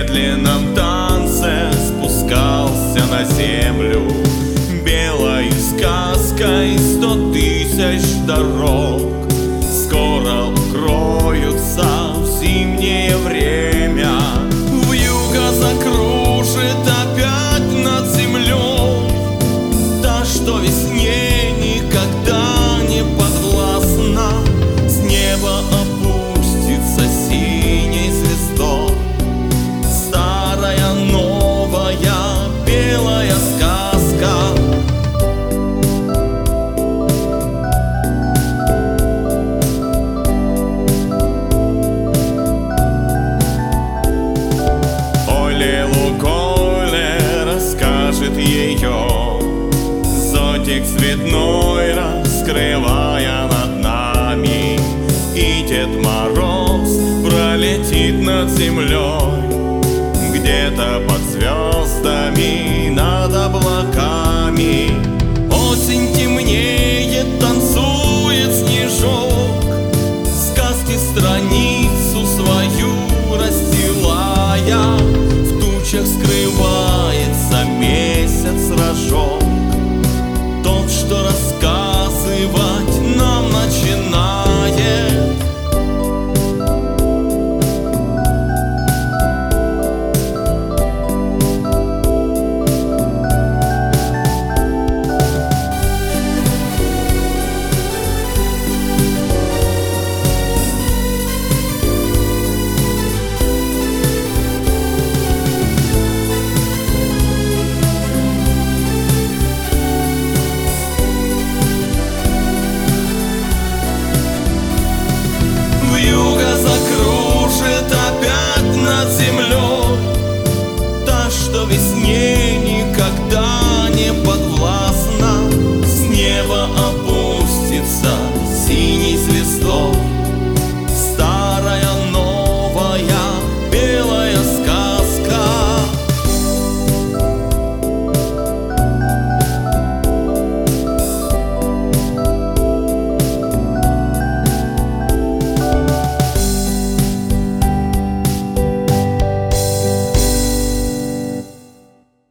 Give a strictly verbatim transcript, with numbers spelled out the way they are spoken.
медленном танце спускался на землю белой сказкой сто тысяч дорог. Скоро укроются в зимнее время, вьюга закружит опять над землей, та, что весне никогда не подвластна. С неба опустится синей звездой старая, новая, белая сказка. Оле Лукойле расскажет ее зонтик цветной, раскрывая над нами, и Дед Мороз пролетит над землей, где-то под звездами, над облаками. Осень темнеет, танцует